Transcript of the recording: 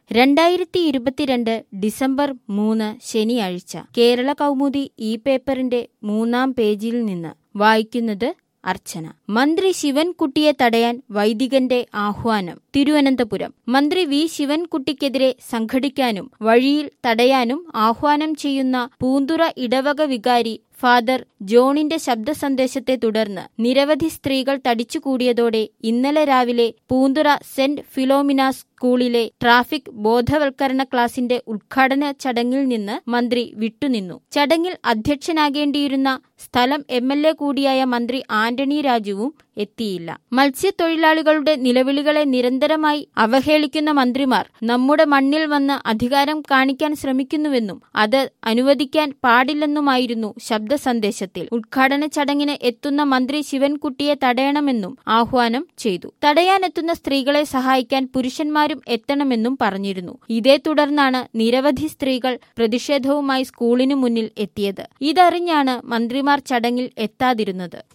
2022 December 3 ശനിയാഴ്ച കേരള കൗമുദി ഈ പേപ്പറിന്റെ 3-ാം പേജിൽ നിന്ന് വായിക്കുന്നത് അർച്ചന. മന്ത്രി ശിവൻകുട്ടിയെ തടയാൻ വൈദികന്റെ ആഹ്വാനം. തിരുവനന്തപുരം. മന്ത്രി വി ശിവൻകുട്ടിക്കെതിരെ സംഘടിക്കാനും വഴിയിൽ തടയാനും ആഹ്വാനം ചെയ്യുന്ന പൂന്തുറ ഇടവക വികാരി ഫാദർ ജോണിന്റെ ശബ്ദ സന്ദേശത്തെ തുടർന്ന് നിരവധി സ്ത്രീകൾ തടിച്ചുകൂടിയതോടെ ഇന്നലെ രാവിലെ പൂന്തുറ സെന്റ് ഫിലോമിനാസ് സ്കൂളിലെ ട്രാഫിക് ബോധവൽക്കരണ ക്ലാസിന്റെ ഉദ്ഘാടന ചടങ്ങിൽ നിന്ന് മന്ത്രി വിട്ടുനിന്നു. ചടങ്ങിൽ അധ്യക്ഷനാകേണ്ടിയിരുന്ന സ്ഥലം MLA കൂടിയായ മന്ത്രി ആന്റണി രാജുവും എത്തിയില്ല. മത്സ്യത്തൊഴിലാളികളുടെ നിലവിളികളെ നിരന്തരമായി അവഹേളിക്കുന്ന മന്ത്രിമാർ നമ്മുടെ മണ്ണിൽ വന്ന് അധികാരം കാണിക്കാൻ ശ്രമിക്കുന്നുവെന്നും അത് അനുവദിക്കാൻ പാടില്ലെന്നുമായിരുന്നു ശബ്ദ സന്ദേശത്തിൽ. ഉദ്ഘാടന ചടങ്ങിന് എത്തുന്ന മന്ത്രി ശിവൻകുട്ടിയെ തടയണമെന്നും ആഹ്വാനം ചെയ്തു. തടയാനെത്തുന്ന സ്ത്രീകളെ സഹായിക്കാൻ പുരുഷന്മാരും എത്തണമെന്നും പറഞ്ഞിരുന്നു. ഇതേ തുടർന്നാണ് നിരവധി സ്ത്രീകൾ പ്രതിഷേധവുമായി സ്കൂളിനു മുന്നിൽ എത്തിയത്. ഇതറിഞ്ഞാണ് മന്ത്രിമാർ ചടങ്ങിൽ എത്താതിരുന്നത്.